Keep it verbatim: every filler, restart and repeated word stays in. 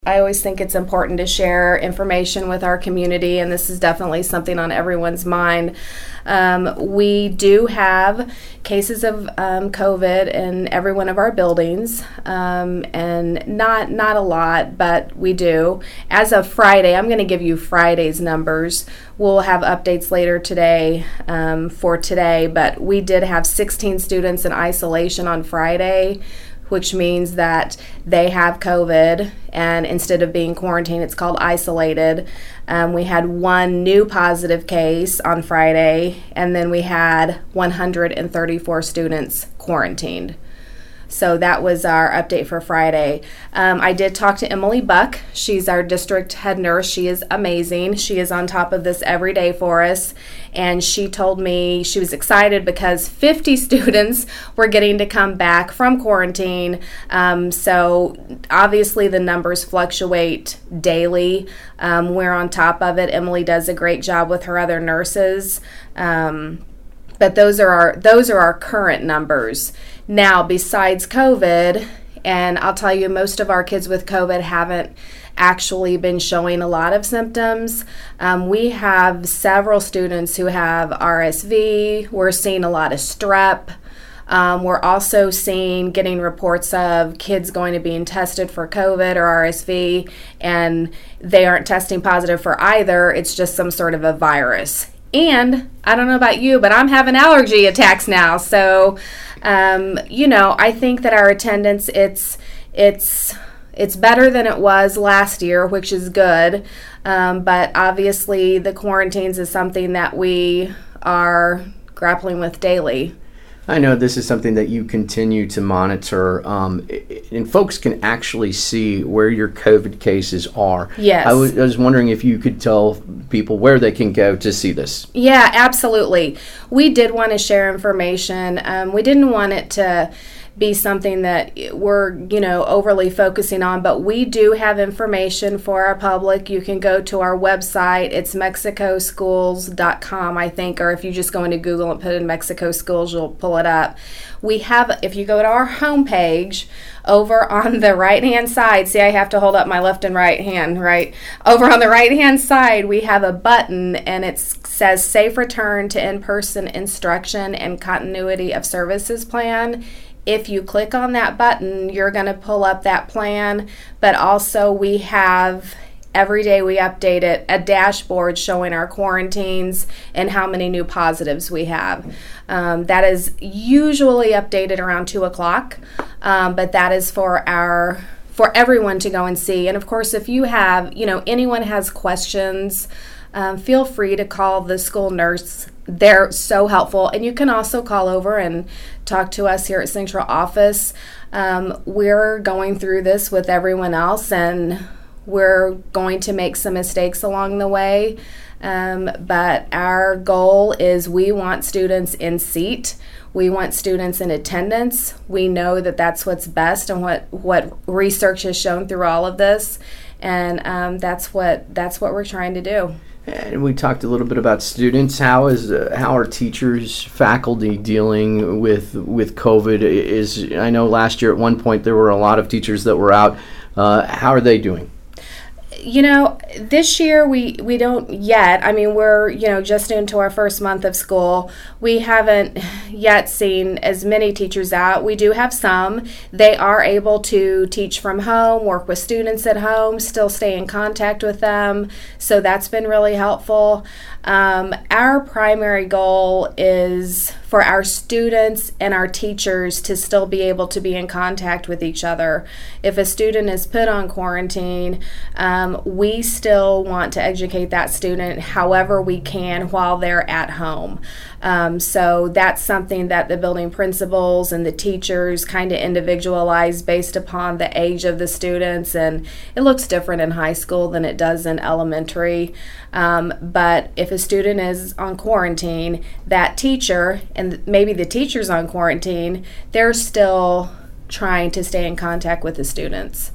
I always think it's important to share information with our community, and this is definitely something on everyone's mind. Um, we do have cases of um, COVID in every one of our buildings, um, and not not a lot, but we do. As of Friday, I'm going to give you Friday's numbers. We'll have updates later today um, for today, but we did have sixteen students in isolation on Friday, which means that they have COVID, and instead of being quarantined, it's called isolated. Um, we had one new positive case on Friday, and then we had one hundred thirty-four students quarantined. So that was our update for Friday. Um, I did talk to Emily Buck. She's our district head nurse. She is amazing. She is on top of this every day for us. And she told me she was excited because fifty students were getting to come back from quarantine. Um, so obviously the numbers fluctuate daily. Um, we're on top of it. Emily does a great job with her other nurses. Um, But those are our those are our current numbers. Now, besides COVID, and I'll tell you, most of our kids with COVID haven't actually been showing a lot of symptoms. Um, we have several students who have R S V. We're seeing a lot of strep. Um, we're also seeing, getting reports of kids going to being tested for COVID or R S V, and they aren't testing positive for either. It's just some sort of a virus. And I don't know about you, but I'm having allergy attacks now. So, um, you know, I think that our attendance, it's it's it's better than it was last year, which is good. Um, but obviously, the quarantines is something that we are grappling with daily. I know this is something that you continue to monitor, um, and folks can actually see where your COVID cases are. Yes. I was, I was wondering if you could tell people where they can go to see this. Yeah, absolutely. We did want to share information. Um, we didn't want it to be something that we're, you know, overly focusing on, but we do have information for our public. You can go to our website. It's mexico schools dot com, I think, or if you just go into Google and put in Mexico Schools, you'll pull it up. We have, if you go to our homepage, over on the right-hand side, see, I have to hold up my left and right hand, right? Over on the right-hand side, we have a button, and it says Safe Return to In-Person Instruction and Continuity of Services Plan. If you click on that button, you're going to pull up that plan, but also we have, every day we update it, a dashboard showing our quarantines and how many new positives we have. Um, that is usually updated around two o'clock, um, but that is for our for everyone to go and see. And of course, if you have, you know, anyone has questions, um, feel free to call the school nurse. They're so helpful. And you can also call over and talk to us here at Central Office. Um, we're going through this with everyone else, and we're going to make some mistakes along the way. Um, but our goal is we want students in seat. We want students in attendance. We know that that's what's best and what, what research has shown through all of this. And um, that's what that's what we're trying to do. And we talked a little bit about students. How is uh, how are teachers, faculty dealing with with COVID? Is I know last year at one point there were a lot of teachers that were out. Uh, how are they doing? You know, this year we, we don't yet. I mean, we're, you know, just into our first month of school. We haven't yet seen as many teachers out. We do have some. They are able to teach from home, work with students at home, still stay in contact with them. So that's been really helpful. Um, our primary goal is for our students and our teachers to still be able to be in contact with each other. If a student is put on quarantine, um, we still want to educate that student however we can while they're at home. Um, so that's something that the building principals and the teachers kind of individualize based upon the age of the students, and it looks different in high school than it does in elementary. Um, but if a student is on quarantine, that teacher, and maybe the teacher's on quarantine, they're still trying to stay in contact with the students.